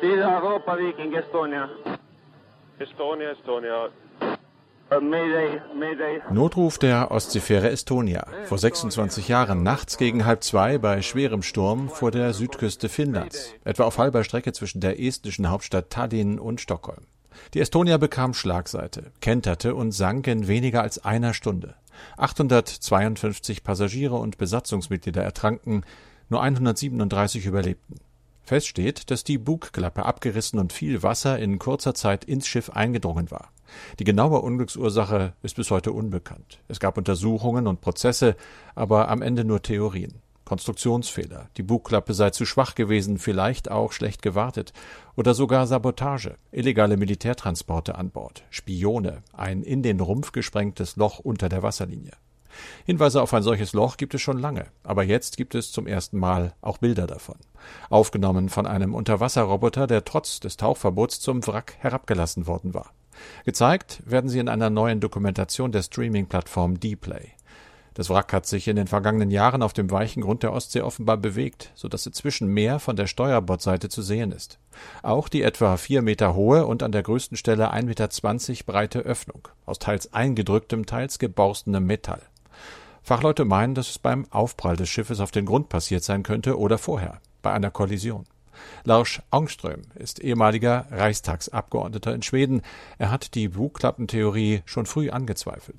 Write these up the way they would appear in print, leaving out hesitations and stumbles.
Viking Estonia. Estonia. Notruf der Ostseefähre Estonia. Vor 26 Jahren nachts gegen 1:30 bei schwerem Sturm vor der Südküste Finnlands, etwa auf halber Strecke zwischen der estnischen Hauptstadt Tallinn und Stockholm. Die Estonia bekam Schlagseite, kenterte und sank in weniger als einer Stunde. 852 Passagiere und Besatzungsmitglieder ertranken, nur 137 überlebten. Fest steht, dass die Bugklappe abgerissen und viel Wasser in kurzer Zeit ins Schiff eingedrungen war. Die genaue Unglücksursache ist bis heute unbekannt. Es gab Untersuchungen und Prozesse, aber am Ende nur Theorien. Konstruktionsfehler, die Bugklappe sei zu schwach gewesen, vielleicht auch schlecht gewartet oder sogar Sabotage, illegale Militärtransporte an Bord, Spione, ein in den Rumpf gesprengtes Loch unter der Wasserlinie. Hinweise auf ein solches Loch gibt es schon lange, aber jetzt gibt es zum ersten Mal auch Bilder davon. Aufgenommen von einem Unterwasserroboter, der trotz des Tauchverbots zum Wrack herabgelassen worden war. Gezeigt werden sie in einer neuen Dokumentation der Streaming-Plattform Dplay. Das Wrack hat sich in den vergangenen Jahren auf dem weichen Grund der Ostsee offenbar bewegt, sodass inzwischen mehr von der Steuerbordseite zu sehen ist. Auch die etwa 4 Meter hohe und an der größten Stelle 1,20 Meter breite Öffnung, aus teils eingedrücktem, teils geborstenem Metall. Fachleute meinen, dass es beim Aufprall des Schiffes auf den Grund passiert sein könnte oder vorher, bei einer Kollision. Lars Ångström ist ehemaliger Reichstagsabgeordneter in Schweden. Er hat die Bugklappentheorie schon früh angezweifelt.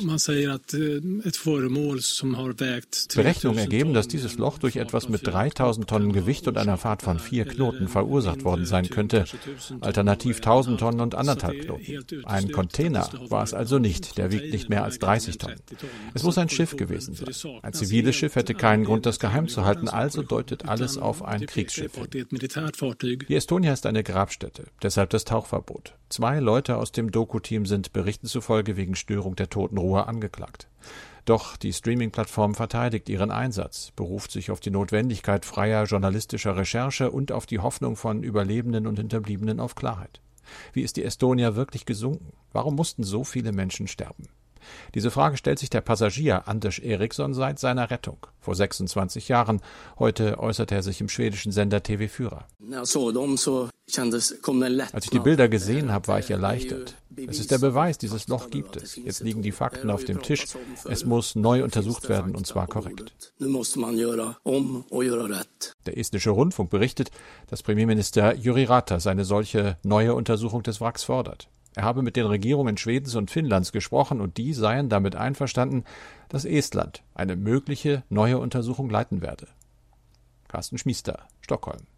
Berechnungen ergeben, dass dieses Loch durch etwas mit 3000 Tonnen Gewicht und einer Fahrt von 4 Knoten verursacht worden sein könnte, alternativ 1000 Tonnen und 1,5 Knoten. Ein Container war es also nicht, der wiegt nicht mehr als 30 Tonnen. Es muss ein Schiff gewesen sein. Ein ziviles Schiff hätte keinen Grund, das geheim zu halten, also deutet alles auf ein Kriegsschiff hin. Die Estonia ist eine Grabstätte, deshalb das Tauchverbot. 2 Leute aus dem Doku-Team sind Berichten zufolge wegen Störung der Totenruhe angeklagt. Doch die Streaming-Plattform verteidigt ihren Einsatz, beruft sich auf die Notwendigkeit freier journalistischer Recherche und auf die Hoffnung von Überlebenden und Hinterbliebenen auf Klarheit. Wie ist die Estonia wirklich gesunken? Warum mussten so viele Menschen sterben? Diese Frage stellt sich der Passagier Anders Eriksson seit seiner Rettung. Vor 26 Jahren. Heute äußert er sich im schwedischen Sender TV4. Als ich die Bilder gesehen habe, war ich erleichtert. Es ist der Beweis, dieses Loch gibt es. Jetzt liegen die Fakten auf dem Tisch. Es muss neu untersucht werden, und zwar korrekt. Der estnische Rundfunk berichtet, dass Premierminister Jüri Ratas eine solche neue Untersuchung des Wracks fordert. Er habe mit den Regierungen Schwedens und Finnlands gesprochen und die seien damit einverstanden, dass Estland eine mögliche neue Untersuchung leiten werde. Carsten Schmiester, Stockholm.